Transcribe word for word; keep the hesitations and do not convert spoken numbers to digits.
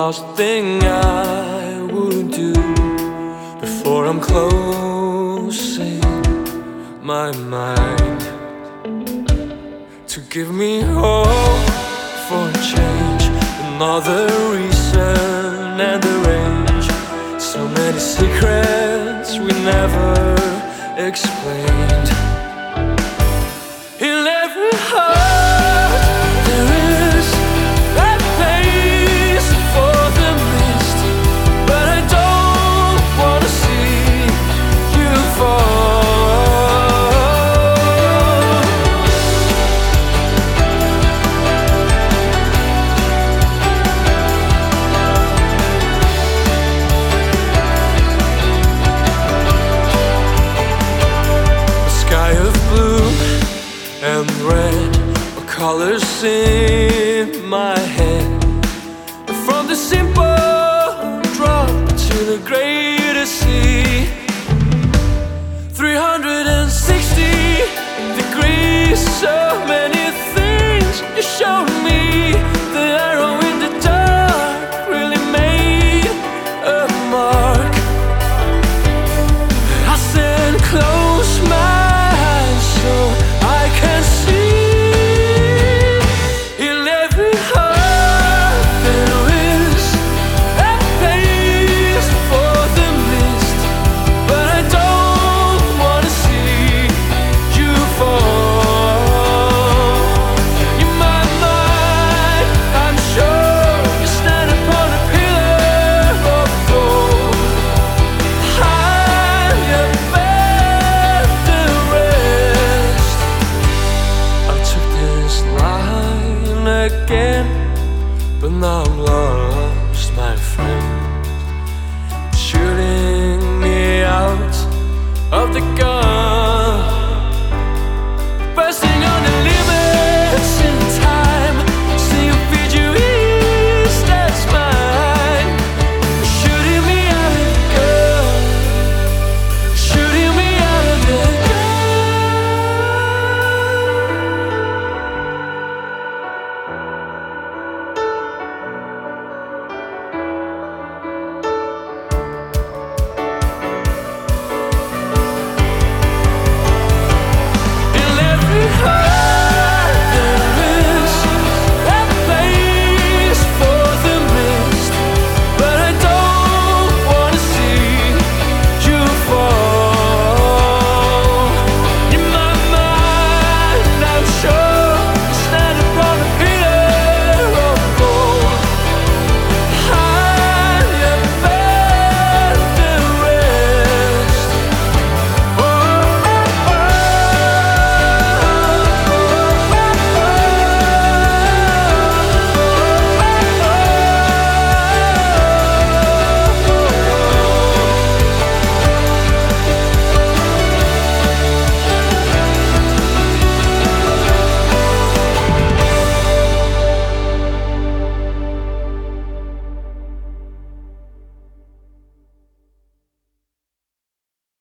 last thing I would do before I'm closing my mind, to give me hope for a change, another reason and a range. So many secrets we never explained. In every heart there is a place for the mist, but I don't wanna see you fall. A sky of blue and red are colors in my head. From the simple drop to the greatest sea, three hundred sixty degrees. So many things you showed me. The arrow in the dark really made a mark. I said close my eyes so I can see. In every heart there is a place for the mist, but I don't wanna see you fall. In my mind, I'm sure you stand upon a pillar of gold, high above the rest. I took this line again, but now I'm lost, my friend. Shooting me out of the gun.